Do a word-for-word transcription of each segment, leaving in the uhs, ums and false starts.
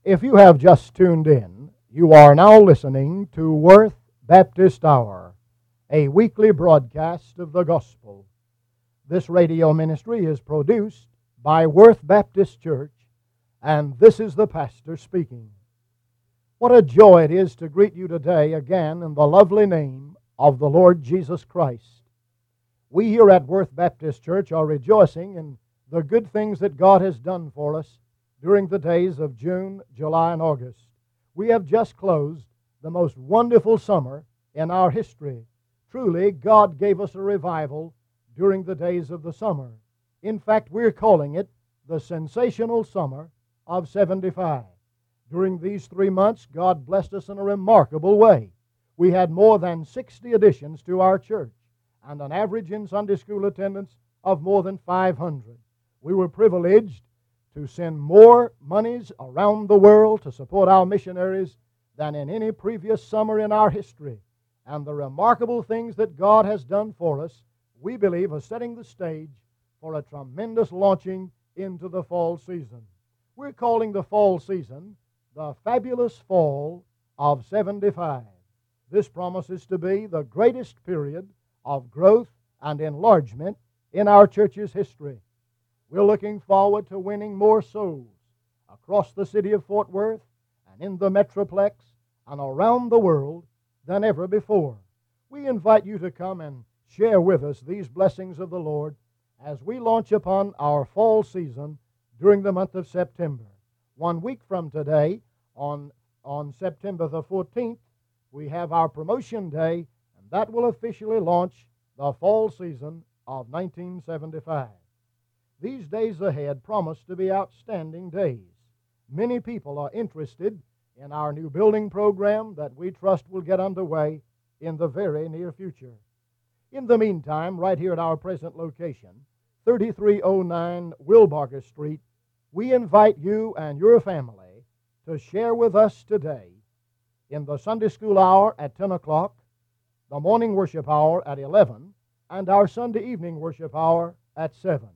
If you have just tuned in, you are now listening to Worth Baptist Hour, a weekly broadcast of the gospel. This radio ministry is produced by Worth Baptist Church, and this is the pastor speaking. What a joy it is to greet you today again in the lovely name of the Lord Jesus Christ. We here at Worth Baptist Church are rejoicing in the good things that God has done for us during the days of June, July, and August. We have just closed the most wonderful summer in our history. Truly, God gave us a revival during the days of the summer. In fact, we're calling it the sensational summer of seventy-five. During these three months, God blessed us in a remarkable way. We had more than sixty additions to our church and an average in Sunday school attendance of more than five hundred. We were privileged to send more monies around the world to support our missionaries than in any previous summer in our history. And the remarkable things that God has done for us, we believe, are setting the stage for a tremendous launching into the fall season. We're calling the fall season the fabulous fall of seventy-five. This promises to be the greatest period of growth and enlargement in our church's history. We're looking forward to winning more souls across the city of Fort Worth and in the Metroplex and around the world than ever before. We invite you to come and share with us these blessings of the Lord as we launch upon our fall season during the month of September. One week from today, on, on September the fourteenth, we have our promotion day, and that will officially launch the fall season of nineteen seventy-five. These days ahead promise to be outstanding days. Many people are interested in our new building program that we trust will get underway in the very near future. In the meantime, right here at our present location, thirty-three oh nine Wilbarger Street, we invite you and your family to share with us today in the Sunday school hour at ten o'clock, the morning worship hour at eleven, and our Sunday evening worship hour at seven.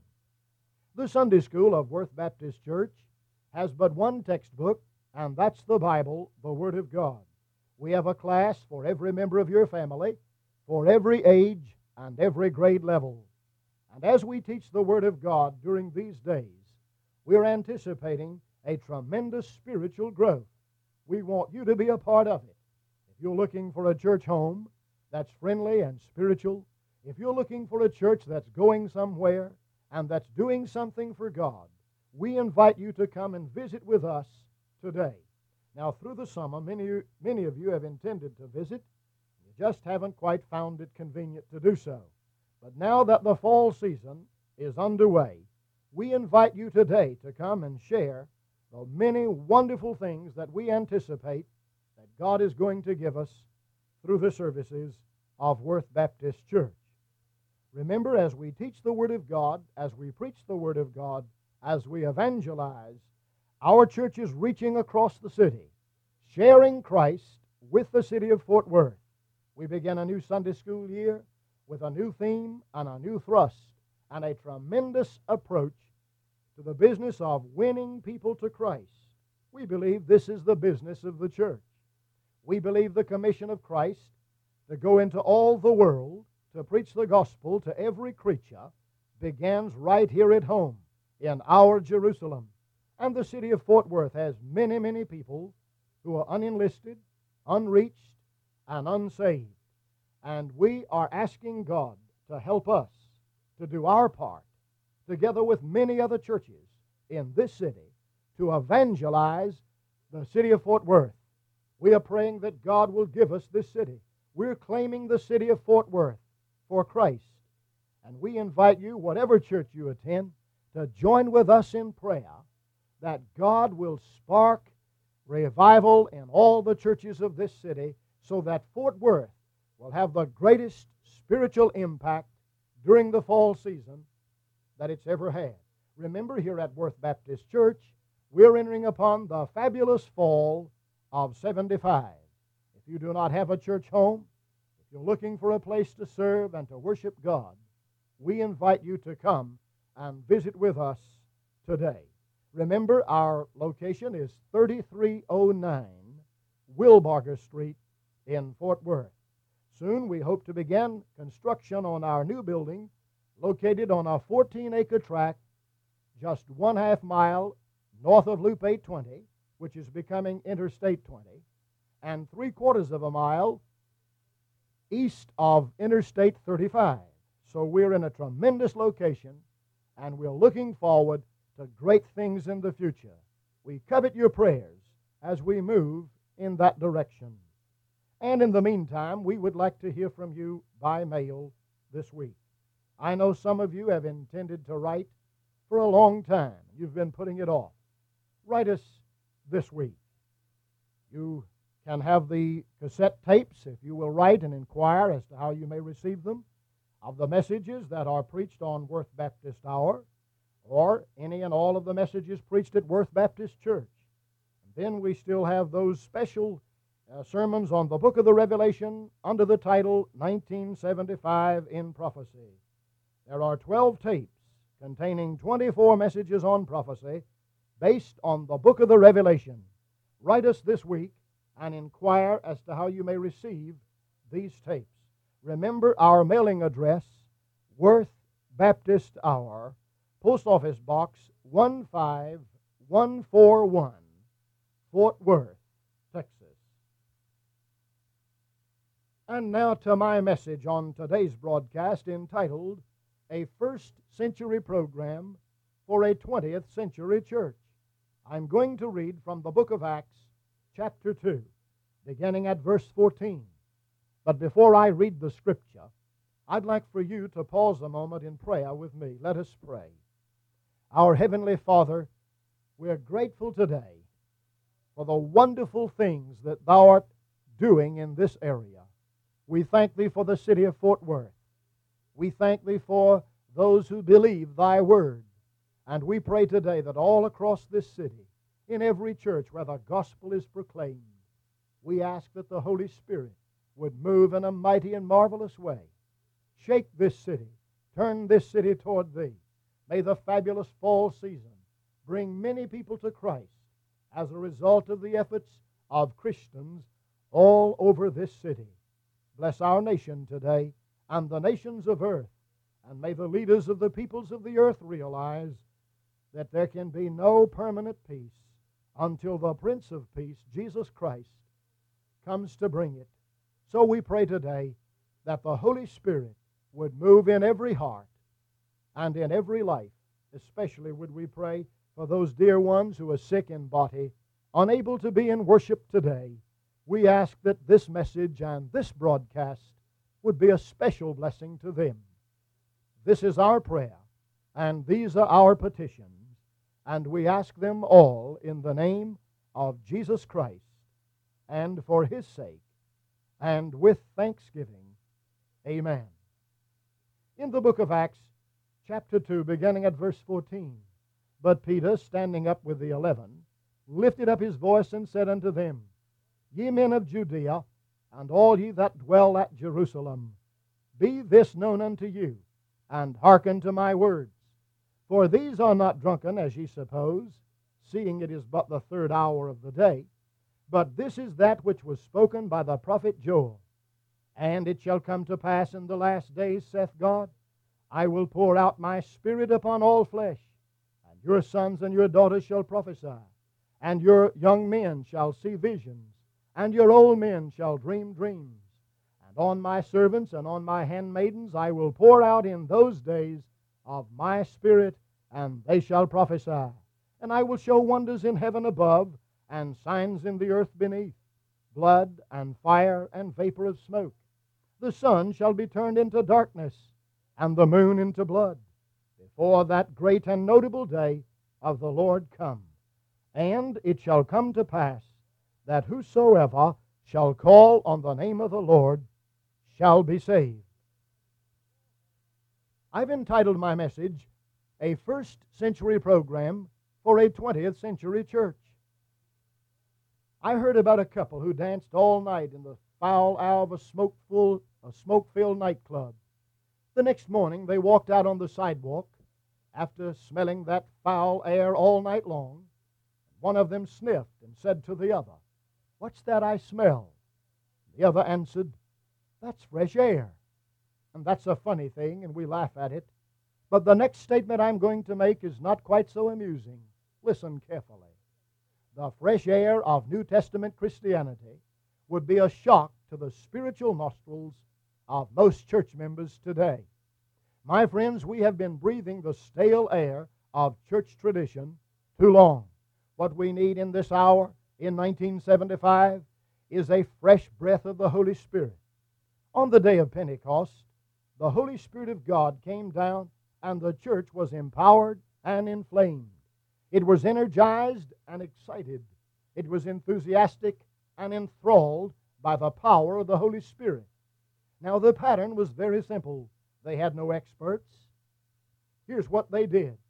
The Sunday School of Worth Baptist Church has but one textbook, and that's the Bible, the Word of God. We have a class for every member of your family, for every age and every grade level. And as we teach the Word of God during these days, we're anticipating a tremendous spiritual growth. We want you to be a part of it. If you're looking for a church home that's friendly and spiritual, if you're looking for a church that's going somewhere and that's doing something for God, we invite you to come and visit with us today. Now, through the summer, many, many of you have intended to visit. You just haven't quite found it convenient to do so. But now that the fall season is underway, we invite you today to come and share the many wonderful things that we anticipate that God is going to give us through the services of Worth Baptist Church. Remember, as we teach the Word of God, as we preach the Word of God, as we evangelize, our church is reaching across the city, sharing Christ with the city of Fort Worth. We begin a new Sunday school year with a new theme and a new thrust and a tremendous approach to the business of winning people to Christ. We believe this is the business of the church. We believe the commission of Christ to go into all the world to preach the gospel to every creature begins right here at home in our Jerusalem. And the city of Fort Worth has many, many people who are unenlisted, unreached, and unsaved. And we are asking God to help us to do our part, together with many other churches in this city, to evangelize the city of Fort Worth. We are praying that God will give us this city. We're claiming the city of Fort Worth for Christ. And we invite you, whatever church you attend, to join with us in prayer that God will spark revival in all the churches of this city so that Fort Worth will have the greatest spiritual impact during the fall season that it's ever had. Remember, here at Worth Baptist Church, we're entering upon the fabulous fall of seventy-five. If you do not have a church home, if you're looking for a place to serve and to worship God, we invite you to come and visit with us today. Remember, our location is thirty-three oh nine Wilbarger Street in Fort Worth. Soon we hope to begin construction on our new building located on a fourteen-acre tract just one half mile north of Loop eight twenty, which is becoming Interstate twenty, and three quarters of a mile east of Interstate thirty-five. So we're in a tremendous location, and we're looking forward to great things in the future. We covet your prayers as we move in that direction. And in the meantime, we would like to hear from you by mail this week. I know some of you have intended to write for a long time. You've been putting it off. Write us this week. You can have the cassette tapes if you will write and inquire as to how you may receive them of the messages that are preached on Worth Baptist Hour, or any and all of the messages preached at Worth Baptist Church. And then we still have those special uh, sermons on the book of the Revelation under the title nineteen seventy-five in Prophecy. There are twelve tapes containing twenty-four messages on prophecy based on the book of the Revelation. Write us this week and inquire as to how you may receive these tapes. Remember our mailing address, Worth Baptist Hour, Post Office Box one five one four one, Fort Worth, Texas. And now to my message on today's broadcast entitled, A First Century Program for a twentieth Century Church. I'm going to read from the book of Acts, chapter two, beginning at verse fourteen. But before I read the scripture, I'd like for you to pause a moment in prayer with me. Let us pray. Our Heavenly Father, we're grateful today for the wonderful things that Thou art doing in this area. We thank Thee for the city of Fort Worth. We thank Thee for those who believe Thy word. And we pray today that all across this city, in every church where the gospel is proclaimed, we ask that the Holy Spirit would move in a mighty and marvelous way. Shake this city. Turn this city toward Thee. May the fabulous fall season bring many people to Christ as a result of the efforts of Christians all over this city. Bless our nation today and the nations of earth, and may the leaders of the peoples of the earth realize that there can be no permanent peace until the Prince of Peace, Jesus Christ, comes to bring it. So we pray today that the Holy Spirit would move in every heart and in every life. Especially would we pray for those dear ones who are sick in body, unable to be in worship today. We ask that this message and this broadcast would be a special blessing to them. This is our prayer, and these are our petitions, and we ask them all in the name of Jesus Christ, and for His sake, and with thanksgiving. Amen. In the book of Acts, chapter two, beginning at verse fourteen, But Peter, standing up with the eleven, lifted up his voice and said unto them, Ye men of Judea, and all ye that dwell at Jerusalem, be this known unto you, and hearken to my words. For these are not drunken, as ye suppose, seeing it is but the third hour of the day. But this is that which was spoken by the prophet Joel. And it shall come to pass in the last days, saith God, I will pour out my Spirit upon all flesh, and your sons and your daughters shall prophesy, and your young men shall see visions, and your old men shall dream dreams. And on my servants and on my handmaidens I will pour out in those days of my Spirit, and they shall prophesy. And I will show wonders in heaven above, and signs in the earth beneath, blood and fire and vapor of smoke. The sun shall be turned into darkness, and the moon into blood, before that great and notable day of the Lord come. And it shall come to pass that whosoever shall call on the name of the Lord shall be saved. I've entitled my message, A First Century Program for a twentieth Century Church. I heard about a couple who danced all night in the foul hour of a smoke-full, a smoke-filled nightclub. The next morning they walked out on the sidewalk after smelling that foul air all night long, one of them sniffed and said to the other, "What's that I smell?" The other answered, "That's fresh air." And that's a funny thing, and we laugh at it. But the next statement I'm going to make is not quite so amusing. Listen carefully. The fresh air of New Testament Christianity would be a shock to the spiritual nostrils of most church members today. My friends, we have been breathing the stale air of church tradition too long. What we need in this hour, in nineteen seventy-five, is a fresh breath of the Holy Spirit. On the day of Pentecost, the Holy Spirit of God came down, and the church was empowered and inflamed. It was energized and excited. It was enthusiastic and enthralled by the power of the Holy Spirit. Now, the pattern was very simple. They had no experts. Here's what they did.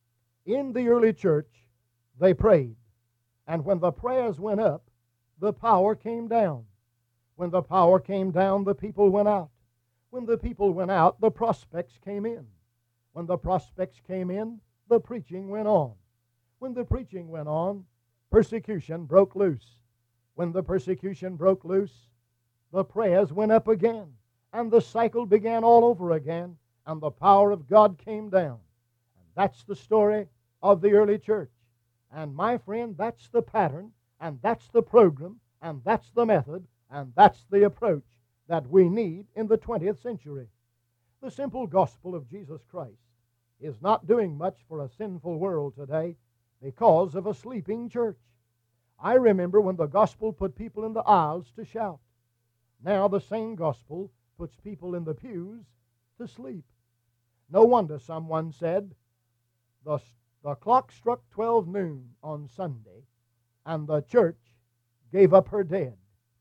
In the early church, they prayed. And when the prayers went up, the power came down. When the power came down, the people went out. When the people went out, the prospects came in. When the prospects came in, the preaching went on. When the preaching went on, persecution broke loose. When the persecution broke loose, the prayers went up again, and the cycle began all over again, and the power of God came down. And that's the story of the early church. And my friend, that's the pattern, and that's the program, and that's the method, and that's the approach that we need in the twentieth century. The simple gospel of Jesus Christ is not doing much for a sinful world today because of a sleeping church. I remember when the gospel put people in the aisles to shout. Now the same gospel puts people in the pews to sleep. No wonder someone said, the, the clock struck twelve noon on Sunday, and the church gave up her dead.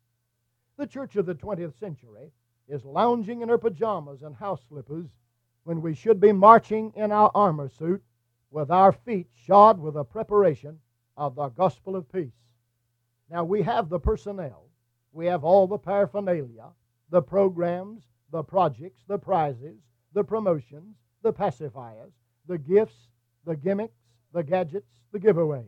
The church of the twentieth century is lounging in her pajamas and house slippers when we should be marching in our armor suit with our feet shod with the preparation of the gospel of peace. Now, we have the personnel, we have all the paraphernalia, the programs, the projects, the prizes, the promotions, the pacifiers, the gifts, the gimmicks, the gadgets, the giveaways.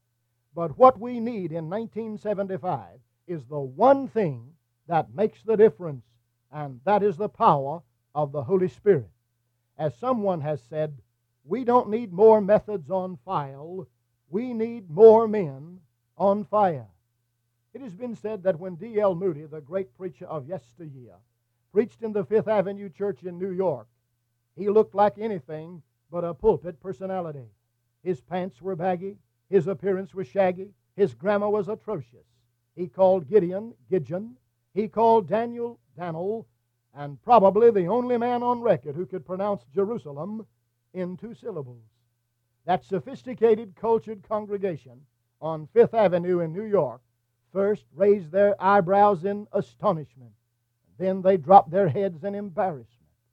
But what we need in nineteen seventy-five is the one thing that makes the difference, and that is the power of the Holy Spirit. As someone has said, we don't need more methods on file, we need more men on fire. It has been said that when D L Moody, the great preacher of yesteryear, preached in the Fifth Avenue Church in New York, he looked like anything but a pulpit personality. His pants were baggy, his appearance was shaggy, his grammar was atrocious. He called Gideon, Gideon. He called Daniel, Daniel, and probably the only man on record who could pronounce Jerusalem in two syllables. That sophisticated, cultured congregation on Fifth Avenue in New York first raised their eyebrows in astonishment. Then they dropped their heads in embarrassment.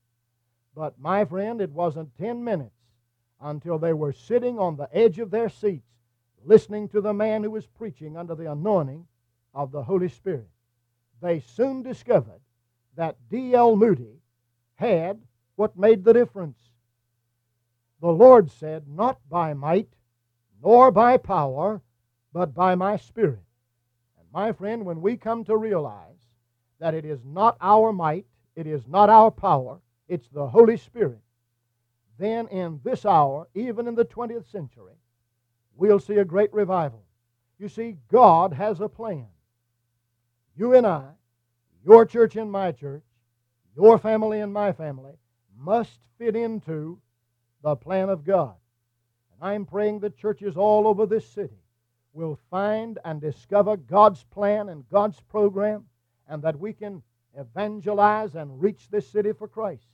But, my friend, it wasn't ten minutes until they were sitting on the edge of their seats listening to the man who was preaching under the anointing of the Holy Spirit. They soon discovered that D L Moody had what made the difference. The Lord said, "Not by might, nor by power, but by my Spirit." And my friend, when we come to realize that it is not our might, it is not our power, it's the Holy Spirit, then in this hour, even in the twentieth century, we'll see a great revival. You see, God has a plan. You and I, your church and my church, your family and my family, must fit into the plan of God. And I'm praying that churches all over this city will find and discover God's plan and God's program, and that we can evangelize and reach this city for Christ.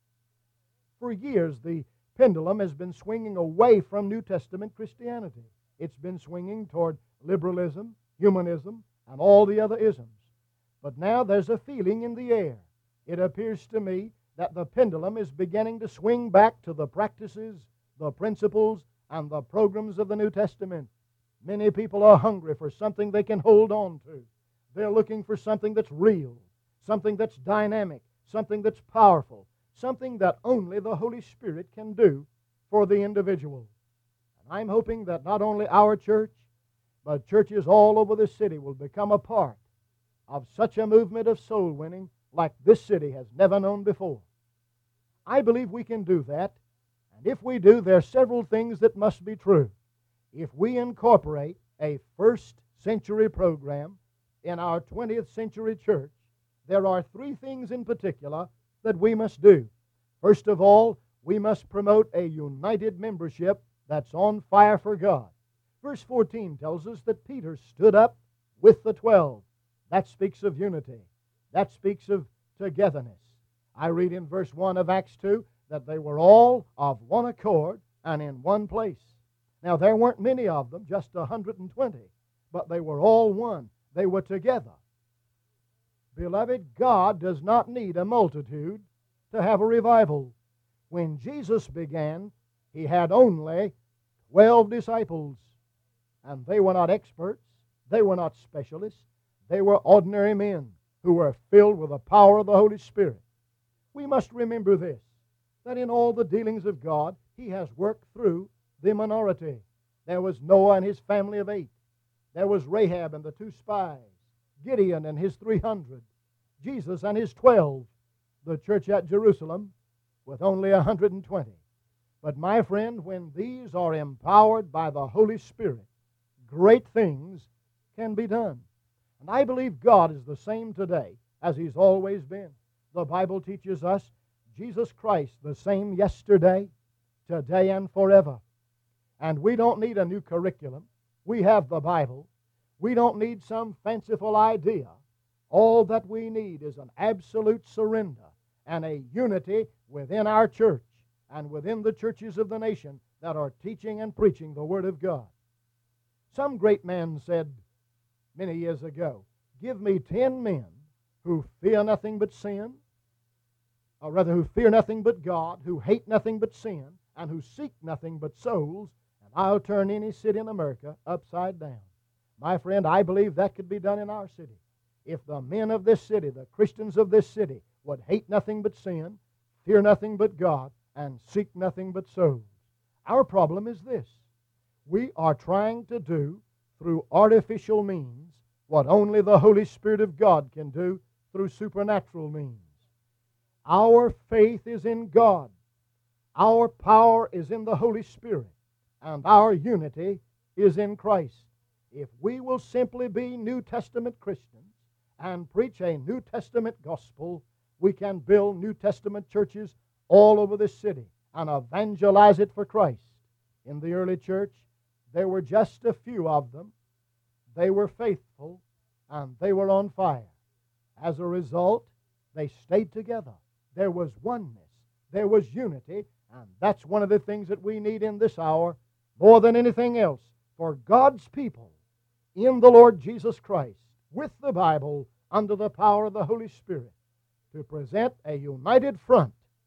For years, the pendulum has been swinging away from New Testament Christianity. It's been swinging toward liberalism, humanism, and all the other isms. But now there's a feeling in the air. It appears to me that the pendulum is beginning to swing back to the practices, the principles, and the programs of the New Testament. Many people are hungry for something they can hold on to. They're looking for something that's real, something that's dynamic, something that's powerful, something that only the Holy Spirit can do for the individual. And I'm hoping that not only our church, but churches all over the city will become a part of such a movement of soul winning like this city has never known before. I believe we can do that, and if we do, there are several things that must be true. If we incorporate a first century program in our twentieth century church, there are three things in particular that we must do. First of all, we must promote a united membership that's on fire for God. Verse fourteen tells us that Peter stood up with the twelve. That speaks of unity. That speaks of togetherness. I read in verse one of Acts two that they were all of one accord and in one place. Now, there weren't many of them, just one hundred twenty, but they were all one. They were together. Beloved, God does not need a multitude to have a revival. When Jesus began, He had only twelve disciples, and they were not experts. They were not specialists. They were ordinary men who were filled with the power of the Holy Spirit. We must remember this, that in all the dealings of God, He has worked through the minority. There was Noah and his family of eight. There was Rahab and the two spies, Gideon and his three hundred, Jesus and his twelve, the church at Jerusalem with only one hundred twenty. But my friend, when these are empowered by the Holy Spirit, great things can be done. And I believe God is the same today as He's always been. The Bible teaches us Jesus Christ the same yesterday, today, and forever. And we don't need a new curriculum. We have the Bible. We don't need some fanciful idea. All that we need is an absolute surrender and a unity within our church and within the churches of the nation that are teaching and preaching the Word of God. Some great man said many years ago, "Give me ten men who fear nothing but sin, or rather who fear nothing but God, who hate nothing but sin, and who seek nothing but souls, and I'll turn any city in America upside down." My friend, I believe that could be done in our city. If the men of this city, the Christians of this city, would hate nothing but sin, fear nothing but God, and seek nothing but souls. Our problem is this. We are trying to do through artificial means what only the Holy Spirit of God can do through supernatural means. Our faith is in God. Our power is in the Holy Spirit. And our unity is in Christ. If we will simply be New Testament Christians and preach a New Testament gospel, we can build New Testament churches all over this city and evangelize it for Christ. In the early church, there were just a few of them. They were faithful and they were on fire. As a result, they stayed together. There was oneness. There was unity. And that's one of the things that we need in this hour more than anything else. For God's people in the Lord Jesus Christ, with the Bible, under the power of the Holy Spirit, to present a united front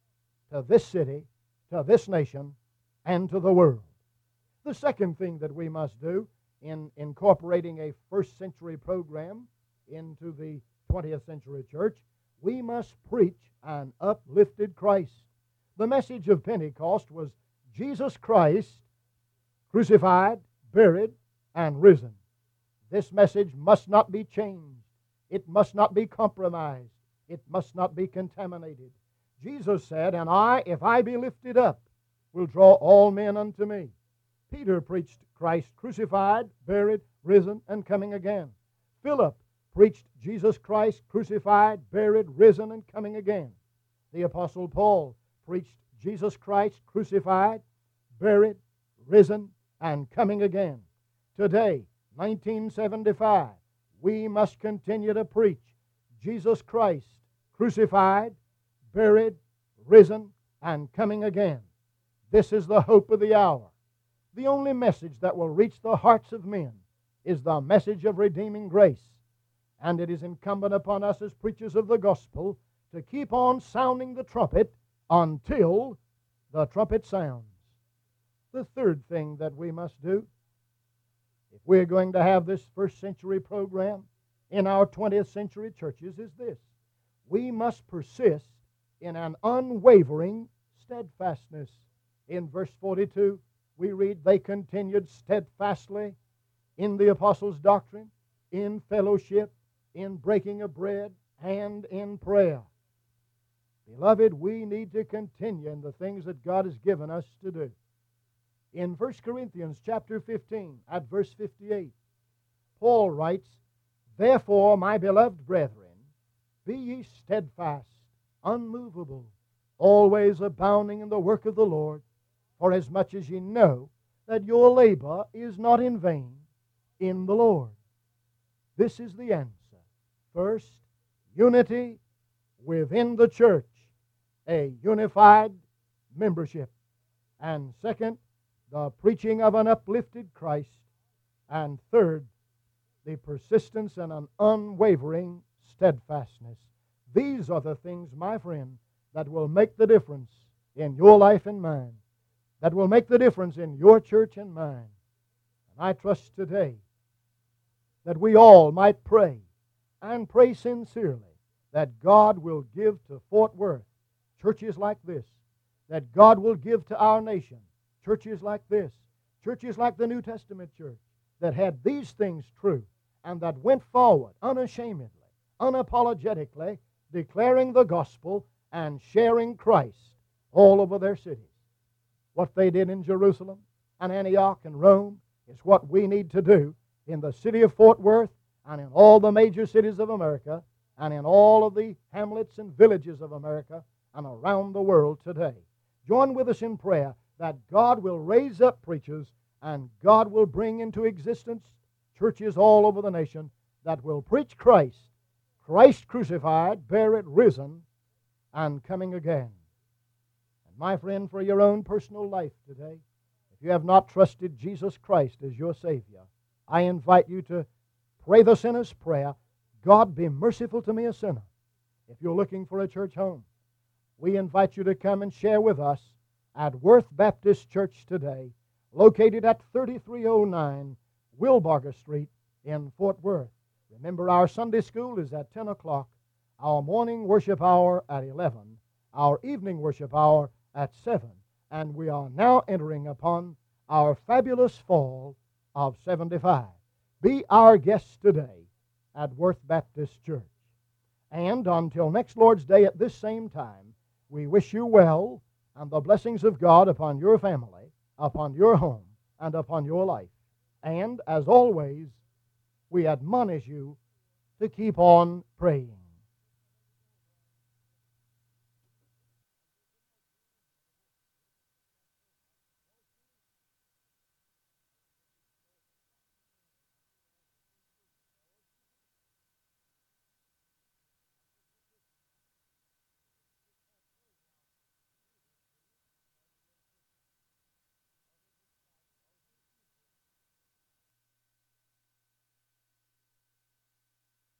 to this city, to this nation, and to the world. The second thing that we must do in incorporating a first century program into the twentieth century church, we must preach an uplifted Christ. The message of Pentecost was Jesus Christ crucified, buried, and risen. This message must not be changed. It must not be compromised. It must not be contaminated. Jesus said, "And I, if I be lifted up, will draw all men unto me." Peter preached Christ crucified, buried, risen, and coming again. Philip preached Jesus Christ crucified, buried, risen, and coming again. The Apostle Paul preached Jesus Christ crucified, buried, risen, and coming again. Today, nineteen seventy-five, we must continue to preach Jesus Christ crucified, buried, risen, and coming again. This is the hope of the hour. The only message that will reach the hearts of men is the message of redeeming grace. And it is incumbent upon us as preachers of the gospel to keep on sounding the trumpet until the trumpet sounds. The third thing that we must do, if we're going to have this first century program in our twentieth century churches, is this. We must persist in an unwavering steadfastness. In verse forty-two, we read, they continued steadfastly in the apostles' doctrine, in fellowship, in breaking of bread, and in prayer. Beloved, we need to continue in the things that God has given us to do. In First Corinthians chapter fifteen, at verse fifty-eight, Paul writes, therefore, my beloved brethren, be ye steadfast, unmovable, always abounding in the work of the Lord, for as much as ye know that your labor is not in vain in the Lord. This is the answer. First, unity within the church, a unified membership. And second, the preaching of an uplifted Christ. And third, the persistence and an unwavering steadfastness. These are the things, my friend, that will make the difference in your life and mine, that will make the difference in your church and mine. And I trust today that we all might pray, and pray sincerely, that God will give to Fort Worth churches like this, that God will give to our nation churches like this, churches like the New Testament church, that had these things true, and that went forward unashamedly, unapologetically, declaring the gospel and sharing Christ all over their cities. What they did in Jerusalem and Antioch and Rome is what we need to do in the city of Fort Worth and in all the major cities of America and in all of the hamlets and villages of America and around the world today. Join with us in prayer that God will raise up preachers and God will bring into existence churches all over the nation that will preach Christ, Christ crucified, buried, risen, and coming again. And my friend, for your own personal life today, if you have not trusted Jesus Christ as your Savior, I invite you to pray the sinner's prayer, God be merciful to me, a sinner. If you're looking for a church home, we invite you to come and share with us at Worth Baptist Church today, located at thirty-three oh nine Wilbarger Street in Fort Worth. Remember, our Sunday school is at ten o'clock, our morning worship hour at eleven, our evening worship hour at seven, and we are now entering upon our fabulous fall of seventy-five. Be our guest today at Worth Baptist Church. And until next Lord's Day at this same time, we wish you well and the blessings of God upon your family, upon your home, and upon your life. And, as always, we admonish you to keep on praying.